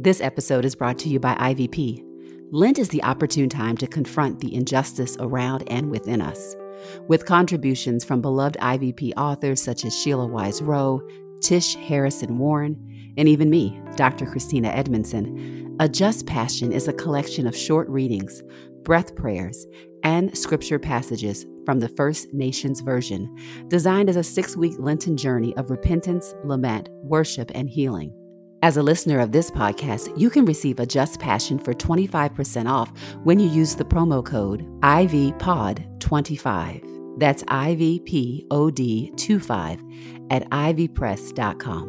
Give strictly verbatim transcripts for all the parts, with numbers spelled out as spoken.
This episode is brought to you by I V P. Lent is the opportune time to confront the injustice around and within us. With contributions from beloved I V P authors such as Sheila Wise Rowe, Tish Harrison Warren, and even me, Doctor Christina Edmondson, A Just Passion is a collection of short readings, breath prayers, and scripture passages from the First Nations version, designed as a six-week Lenten journey of repentance, lament, worship, and healing. As a listener of this podcast, you can receive A Just Passion for twenty-five percent off when you use the promo code I V P O D twenty-five. That's I V P O D twenty-five at I V press dot com.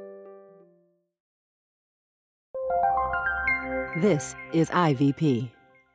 This is I V P.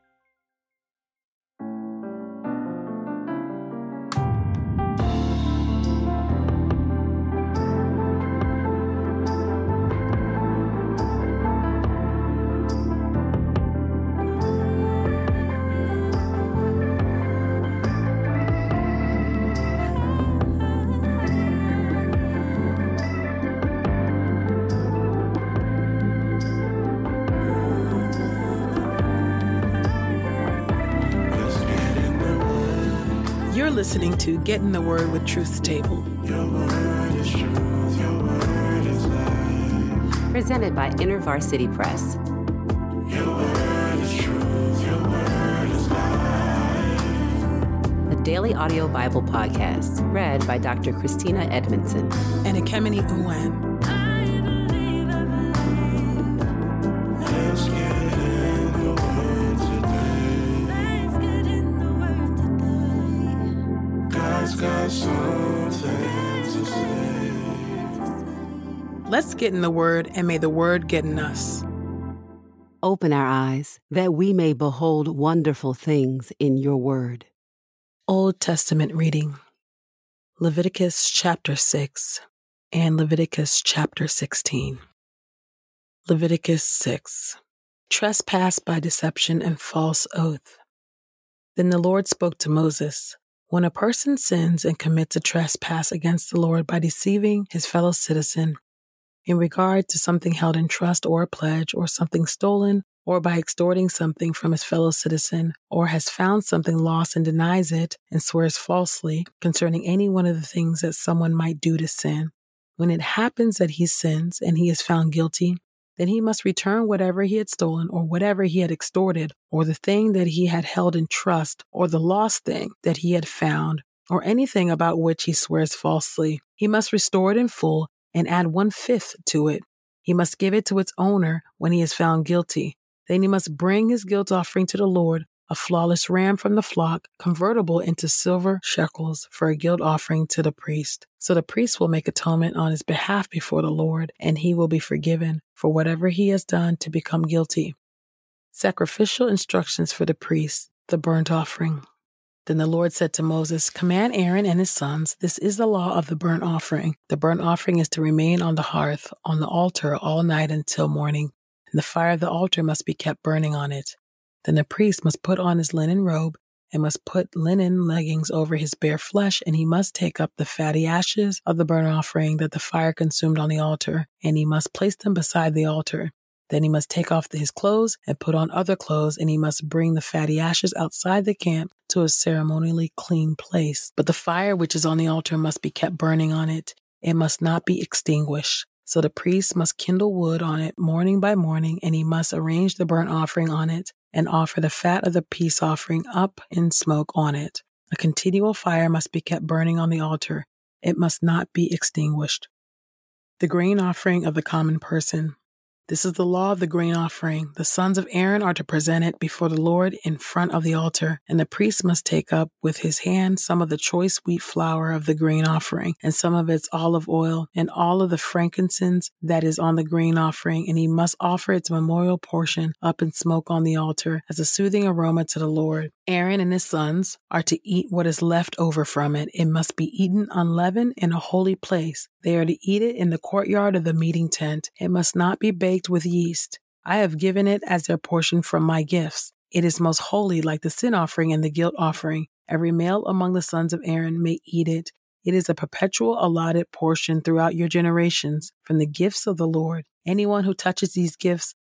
You're listening to Get in the Word with Truth's Table. Your word is truth, your word is life. Presented by InterVarsity Press. Your word is truth, your word is life. A daily audio Bible podcast read by Doctor Christina Edmondson And Ekemini Uwan. Let's get in the word today. God's got something to say. Let's get in the Word, and may the Word get in us. Open our eyes that we may behold wonderful things in your word. Old Testament reading, Leviticus chapter six and Leviticus chapter sixteen. Leviticus six. Trespass by deception and false oath. Then the Lord spoke to Moses, when a person sins and commits a trespass against the Lord by deceiving his fellow citizen in regard to something held in trust or a pledge, or something stolen, or by extorting something from his fellow citizen, or has found something lost and denies it and swears falsely concerning any one of the things that someone might do to sin. When it happens that he sins and he is found guilty, then he must return whatever he had stolen or whatever he had extorted, or the thing that he had held in trust, or the lost thing that he had found, or anything about which he swears falsely. He must restore it in full and add one-fifth to it. He must give it to its owner when he is found guilty. Then he must bring his guilt offering to the Lord, a flawless ram from the flock, convertible into silver shekels for a guilt offering to the priest. So the priest will make atonement on his behalf before the Lord, and he will be forgiven for whatever he has done to become guilty. Sacrificial instructions for the priest, the burnt offering. Then the Lord said to Moses, command Aaron and his sons, this is the law of the burnt offering. The burnt offering is to remain on the hearth, on the altar, all night until morning, and the fire of the altar must be kept burning on it. Then the priest must put on his linen robe, and must put linen leggings over his bare flesh, and he must take up the fatty ashes of the burnt offering that the fire consumed on the altar, and he must place them beside the altar. Then he must take off his clothes and put on other clothes, and he must bring the fatty ashes outside the camp to a ceremonially clean place. But the fire which is on the altar must be kept burning on it. It must not be extinguished. So the priest must kindle wood on it morning by morning, and he must arrange the burnt offering on it, and offer the fat of the peace offering up in smoke on it. A continual fire must be kept burning on the altar. It must not be extinguished. The grain offering of the common person. This is the law of the grain offering. The sons of Aaron are to present it before the Lord in front of the altar, and the priest must take up with his hand some of the choice wheat flour of the grain offering, and some of its olive oil, and all of the frankincense that is on the grain offering, and he must offer its memorial portion up in smoke on the altar as a soothing aroma to the Lord. Aaron and his sons are to eat what is left over from it. It must be eaten unleavened in a holy place. They are to eat it in the courtyard of the meeting tent. It must not be baked with yeast. I have given it as their portion from my gifts. It is most holy, like the sin offering and the guilt offering. Every male among the sons of Aaron may eat it. It is a perpetual allotted portion throughout your generations from the gifts of the Lord. Anyone who touches these gifts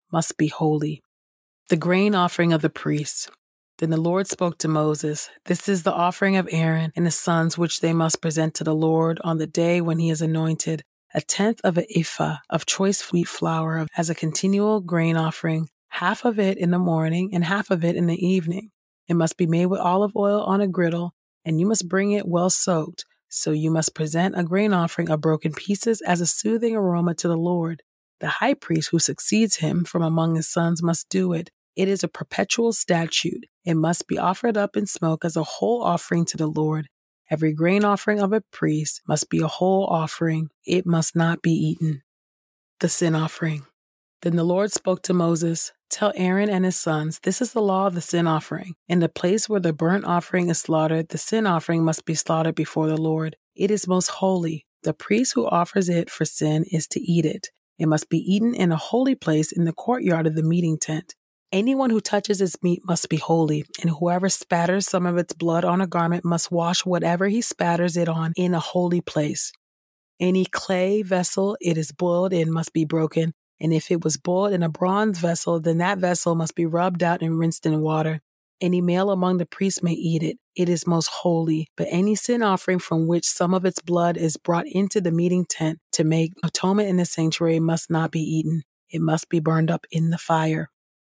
must be holy. The grain offering of the priests. Then the Lord spoke to Moses, "This is the offering of Aaron and his sons which they must present to the Lord on the day when he is anointed, a tenth of an ephah of choice wheat flour as a continual grain offering, half of it in the morning and half of it in the evening. It must be made with olive oil on a griddle, and you must bring it well soaked. So you must present a grain offering of broken pieces as a soothing aroma to the Lord. The high priest who succeeds him from among his sons must do it. It is a perpetual statute. It must be offered up in smoke as a whole offering to the Lord. Every grain offering of a priest must be a whole offering. It must not be eaten." The sin offering. Then the Lord spoke to Moses, "Tell Aaron and his sons, this is the law of the sin offering. In the place where the burnt offering is slaughtered, the sin offering must be slaughtered before the Lord. It is most holy. The priest who offers it for sin is to eat it. It must be eaten in a holy place in the courtyard of the meeting tent. Anyone who touches its meat must be holy, and whoever spatters some of its blood on a garment must wash whatever he spatters it on in a holy place. Any clay vessel it is boiled in must be broken, and if it was boiled in a bronze vessel, then that vessel must be rubbed out and rinsed in water. Any male among the priests may eat it. It is most holy. But any sin offering from which some of its blood is brought into the meeting tent to make atonement in the sanctuary must not be eaten. It must be burned up in the fire."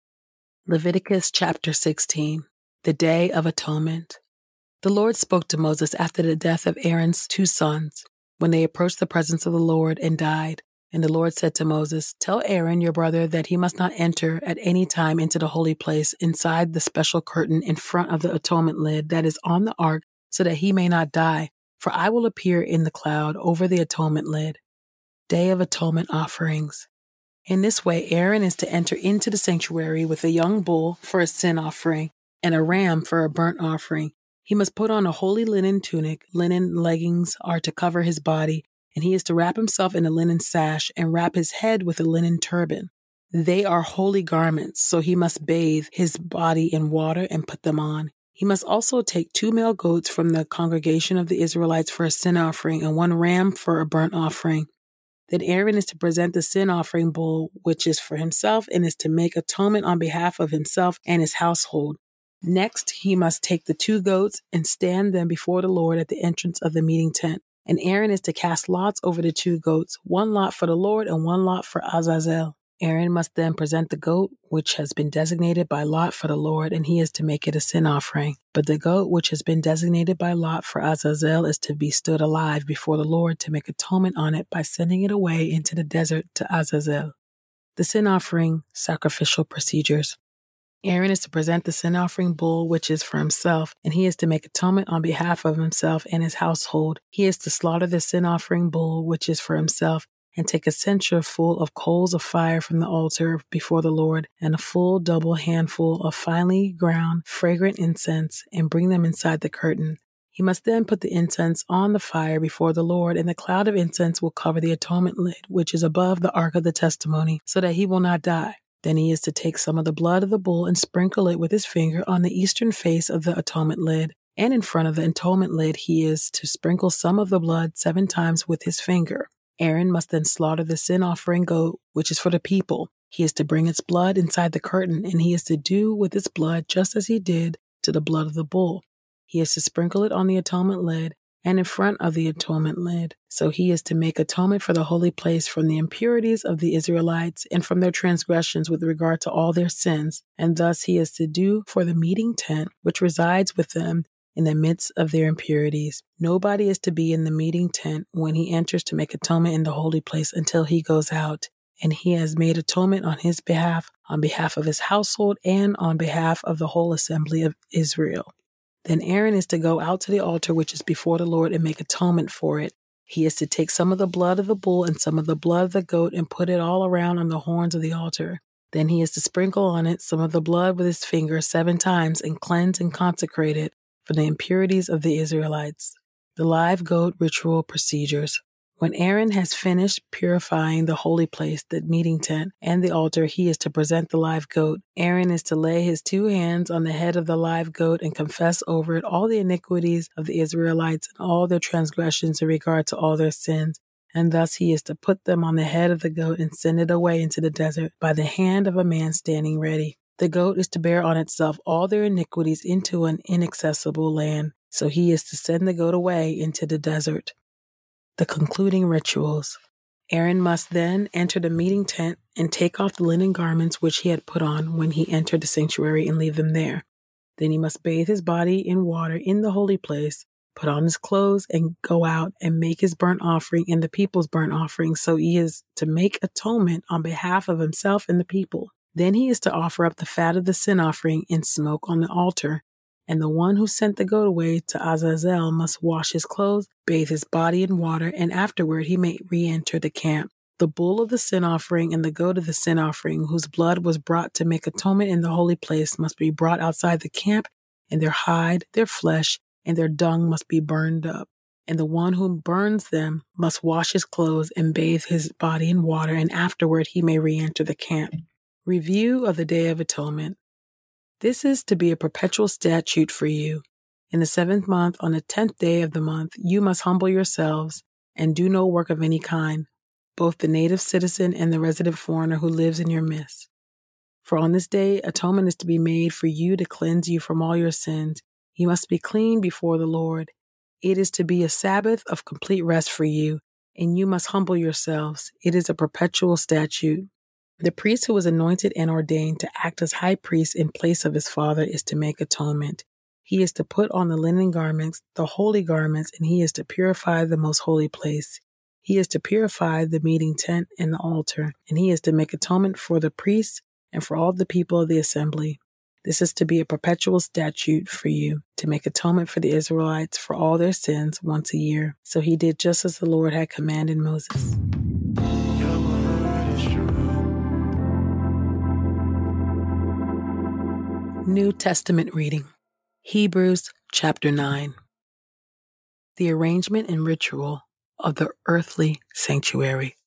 Leviticus chapter sixteen. The Day of Atonement. The Lord spoke to Moses after the death of Aaron's two sons, when they approached the presence of the Lord and died. And the Lord said to Moses, "Tell Aaron your brother that he must not enter at any time into the holy place inside the special curtain in front of the atonement lid that is on the ark, so that he may not die, for I will appear in the cloud over the atonement lid." Day of Atonement offerings. In this way, Aaron is to enter into the sanctuary with a young bull for a sin offering and a ram for a burnt offering. He must put on a holy linen tunic. Linen leggings are to cover his body, and he is to wrap himself in a linen sash and wrap his head with a linen turban. They are holy garments, so he must bathe his body in water and put them on. He must also take two male goats from the congregation of the Israelites for a sin offering and one ram for a burnt offering. Then Aaron is to present the sin offering bull, which is for himself and is to make atonement on behalf of himself and his household. Next, he must take the two goats and stand them before the Lord at the entrance of the meeting tent. And Aaron is to cast lots over the two goats, one lot for the Lord and one lot for Azazel. Aaron must then present the goat, which has been designated by lot for the Lord, and he is to make it a sin offering. But the goat, which has been designated by lot for Azazel, is to be stood alive before the Lord to make atonement on it by sending it away into the desert to Azazel. The sin offering sacrificial procedures. Aaron is to present the sin offering bull, which is for himself, and he is to make atonement on behalf of himself and his household. He is to slaughter the sin offering bull, which is for himself, and take a censer full of coals of fire from the altar before the Lord, and a full double handful of finely ground, fragrant incense, and bring them inside the curtain. He must then put the incense on the fire before the Lord, and the cloud of incense will cover the atonement lid, which is above the ark of the testimony, so that he will not die. Then he is to take some of the blood of the bull and sprinkle it with his finger on the eastern face of the atonement lid, and in front of the atonement lid he is to sprinkle some of the blood seven times with his finger. Aaron must then slaughter the sin offering goat, which is for the people. He is to bring its blood inside the curtain, and he is to do with its blood just as he did to the blood of the bull. He is to sprinkle it on the atonement lid and in front of the atonement lid. So he is to make atonement for the holy place from the impurities of the Israelites and from their transgressions with regard to all their sins. And thus he is to do for the meeting tent, which resides with them in the midst of their impurities. Nobody is to be in the meeting tent when he enters to make atonement in the holy place until he goes out. And he has made atonement on his behalf, on behalf of his household, and on behalf of the whole assembly of Israel. Then Aaron is to go out to the altar which is before the Lord and make atonement for it. He is to take some of the blood of the bull and some of the blood of the goat and put it all around on the horns of the altar. Then he is to sprinkle on it some of the blood with his finger seven times and cleanse and consecrate it for the impurities of the Israelites. The live goat ritual procedures. When Aaron has finished purifying the holy place, the meeting tent, and the altar, he is to present the live goat. Aaron is to lay his two hands on the head of the live goat and confess over it all the iniquities of the Israelites and all their transgressions in regard to all their sins, And thus he is to put them on the head of the goat and send it away into the desert by the hand of a man standing ready. The goat is to bear on itself all their iniquities into an inaccessible land. So he is to send the goat away into the desert. The concluding rituals. Aaron must then enter the meeting tent and take off the linen garments which he had put on when he entered the sanctuary and leave them there. Then he must bathe his body in water in the holy place, put on his clothes, and go out and make his burnt offering and the people's burnt offering. So he is to make atonement on behalf of himself and the people. Then he is to offer up the fat of the sin offering in smoke on the altar. And the one who sent the goat away to Azazel must wash his clothes, bathe his body in water, and afterward he may re-enter the camp. The bull of the sin offering and the goat of the sin offering, whose blood was brought to make atonement in the holy place, must be brought outside the camp, and their hide, their flesh, and their dung must be burned up. And the one who burns them must wash his clothes and bathe his body in water, and afterward he may re-enter the camp. Review of the Day of Atonement. This is to be a perpetual statute for you. In the seventh month, on the tenth day of the month, you must humble yourselves and do no work of any kind, both the native citizen and the resident foreigner who lives in your midst. For on this day, atonement is to be made for you to cleanse you from all your sins. You must be clean before the Lord. It is to be a Sabbath of complete rest for you, and you must humble yourselves. It is a perpetual statute. The priest who was anointed and ordained to act as high priest in place of his father is to make atonement. He is to put on the linen garments, the holy garments, and he is to purify the most holy place. He is to purify the meeting tent and the altar, and he is to make atonement for the priests and for all the people of the assembly. This is to be a perpetual statute for you, to make atonement for the Israelites for all their sins once a year. So he did just as the Lord had commanded Moses. Your word is true. New Testament reading. Hebrews chapter nine. The arrangement and ritual of the earthly sanctuary.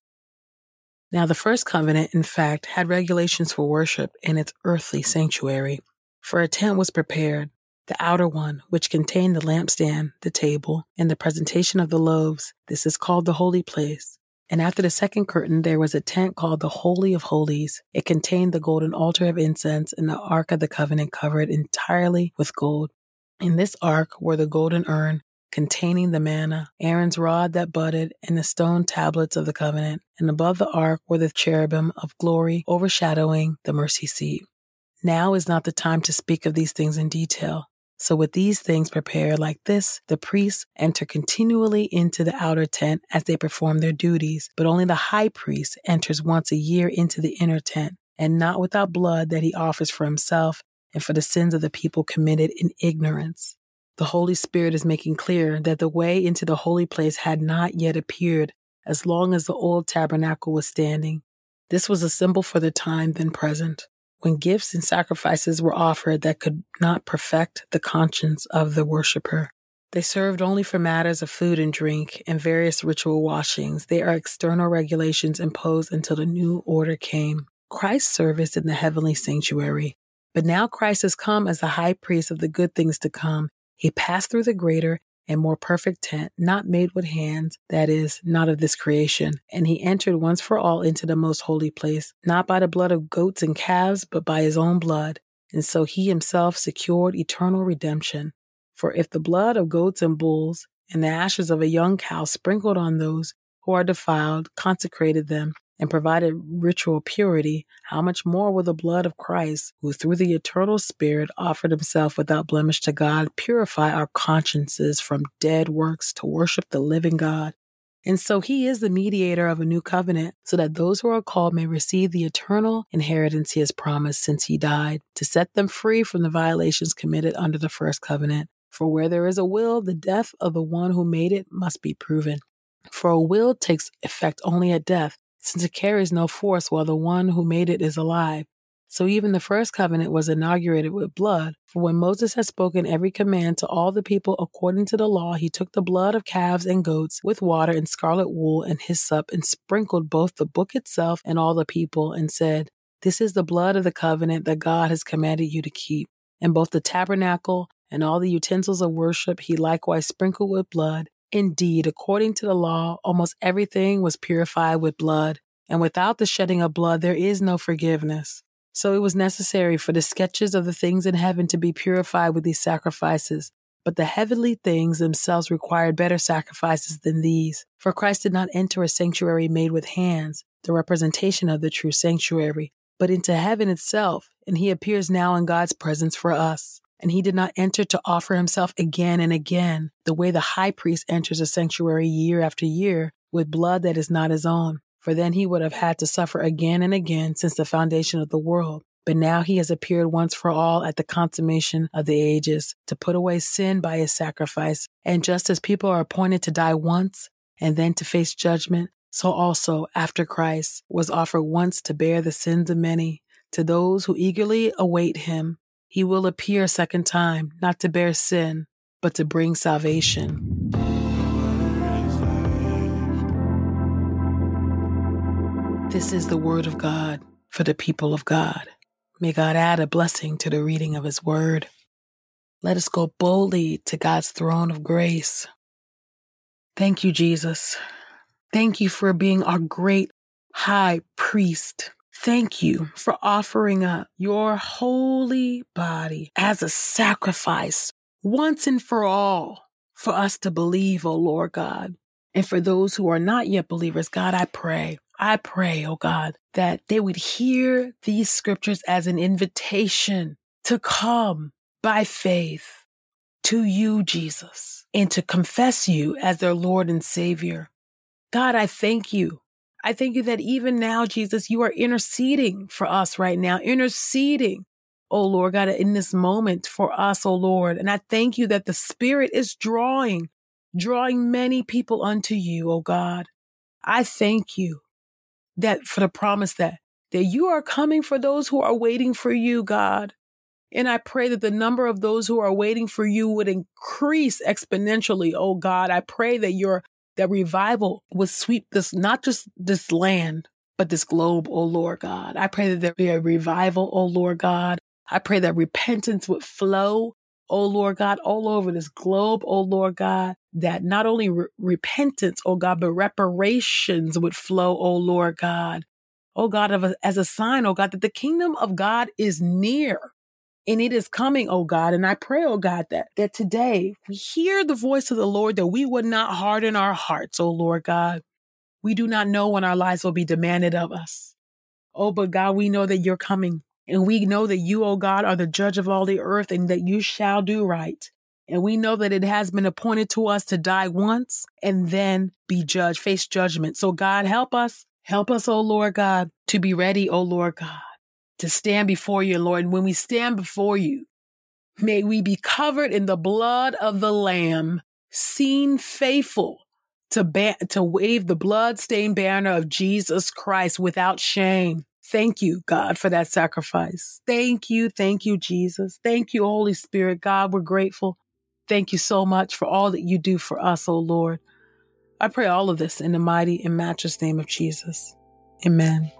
Now the first covenant, in fact, had regulations for worship in its earthly sanctuary. For a tent was prepared, the outer one, which contained the lampstand, the table, and the presentation of the loaves. This is called the holy place. And after the second curtain, there was a tent called the Holy of Holies. It contained the golden altar of incense and the Ark of the Covenant covered entirely with gold. In this ark were the golden urn containing the manna, Aaron's rod that budded, and the stone tablets of the covenant. And above the ark were the cherubim of glory overshadowing the mercy seat. Now is not the time to speak of these things in detail. So with these things prepared like this, the priests enter continually into the outer tent as they perform their duties, but only the high priest enters once a year into the inner tent, and not without blood that he offers for himself and for the sins of the people committed in ignorance. The Holy Spirit is making clear that the way into the holy place had not yet appeared as long as the old tabernacle was standing. This was a symbol for the time then present, when gifts and sacrifices were offered that could not perfect the conscience of the worshiper. They served only for matters of food and drink and various ritual washings. They are external regulations imposed until the new order came. Christ's service in the heavenly sanctuary. But now Christ has come as the high priest of the good things to come. He passed through the greater and more perfect tent, not made with hands, that is, not of this creation. And he entered once for all into the most holy place, not by the blood of goats and calves, but by his own blood. And so he himself secured eternal redemption. For if the blood of goats and bulls and the ashes of a young cow sprinkled on those who are defiled consecrated them and provided ritual purity, how much more will the blood of Christ, who through the eternal Spirit offered himself without blemish to God, purify our consciences from dead works to worship the living God? And so he is the mediator of a new covenant, so that those who are called may receive the eternal inheritance he has promised since he died, to set them free from the violations committed under the first covenant. For where there is a will, the death of the one who made it must be proven. For a will takes effect only at death, since it carries no force while the one who made it is alive. So even the first covenant was inaugurated with blood. For when Moses had spoken every command to all the people according to the law, he took the blood of calves and goats with water and scarlet wool and hyssop and sprinkled both the book itself and all the people and said, "This is the blood of the covenant that God has commanded you to keep." And both the tabernacle and all the utensils of worship he likewise sprinkled with blood. Indeed, according to the law, almost everything was purified with blood, and without the shedding of blood, there is no forgiveness. So it was necessary for the sketches of the things in heaven to be purified with these sacrifices. But the heavenly things themselves required better sacrifices than these. For Christ did not enter a sanctuary made with hands, the representation of the true sanctuary, but into heaven itself, and he appears now in God's presence for us. And he did not enter to offer himself again and again, the way the high priest enters a sanctuary year after year with blood that is not his own. For then he would have had to suffer again and again since the foundation of the world. But now he has appeared once for all at the consummation of the ages to put away sin by his sacrifice. And just as people are appointed to die once and then to face judgment, so also after Christ was offered once to bear the sins of many, to those who eagerly await him, he will appear a second time, not to bear sin, but to bring salvation. This is the word of God for the people of God. May God add a blessing to the reading of his word. Let us go boldly to God's throne of grace. Thank you, Jesus. Thank you for being our great high priest. Thank you for offering up your holy body as a sacrifice once and for all for us to believe, O Lord God. And for those who are not yet believers, God, I pray, I pray, oh God, that they would hear these scriptures as an invitation to come by faith to you, Jesus, and to confess you as their Lord and Savior. God, I thank you. I thank you that even now, Jesus, you are interceding for us right now, interceding, oh Lord God, in this moment for us, oh Lord. And I thank you that the Spirit is drawing, drawing many people unto you, oh God. I thank you that for the promise that, that you are coming for those who are waiting for you, God. And I pray that the number of those who are waiting for you would increase exponentially, oh God. I pray that your that revival would sweep this, not just this land, but this globe, oh Lord God. I pray that there be a revival, oh Lord God. I pray that repentance would flow, oh Lord God, all over this globe, oh Lord God, that not only re- repentance, oh God, but reparations would flow, oh Lord God. Oh God, of a, as a sign, oh God, that the kingdom of God is near. And it is coming, oh God. And I pray, oh God, that, that today we hear the voice of the Lord, that we would not harden our hearts, oh Lord God. We do not know when our lives will be demanded of us. Oh, but God, we know that you're coming. And we know that you, oh God, are the judge of all the earth and that you shall do right. And we know that it has been appointed to us to die once and then be judged, face judgment. So God, help us. Help us, oh Lord God, to be ready, oh Lord God, to stand before you, Lord. And when we stand before you, may we be covered in the blood of the Lamb, seen faithful to ba- to wave the blood-stained banner of Jesus Christ without shame. Thank you, God, for that sacrifice. Thank you. Thank you, Jesus. Thank you, Holy Spirit. God, we're grateful. Thank you so much for all that you do for us, oh Lord. I pray all of this in the mighty and matchless name of Jesus. Amen.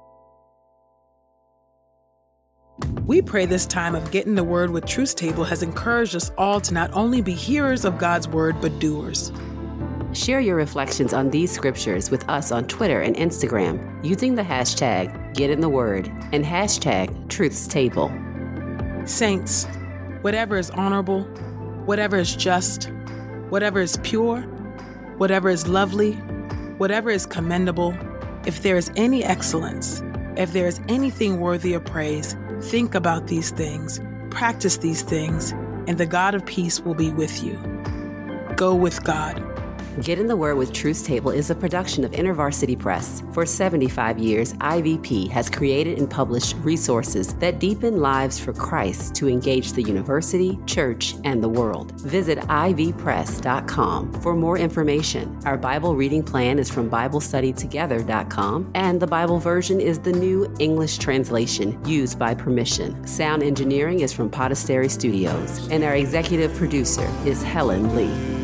We pray this time of Getting the Word with Truth Table has encouraged us all to not only be hearers of God's Word, but doers. Share your reflections on these scriptures with us on Twitter and Instagram using the hashtag GetInTheWord and hashtag Truth's Table. Saints, whatever is honorable, whatever is just, whatever is pure, whatever is lovely, whatever is commendable, if there is any excellence, if there is anything worthy of praise, think about these things, practice these things, and the God of peace will be with you. Go with God. Get in the Word with Truth's Table is a production of InterVarsity Press. For seventy-five years, I V P has created and published resources that deepen lives for Christ to engage the university, church, and the world. Visit I V press dot com for more information. Our Bible reading plan is from Bible Study Together dot com, and the Bible version is the new English translation used by permission. Sound engineering is from Podastery Studios, and our executive producer is Helen Lee.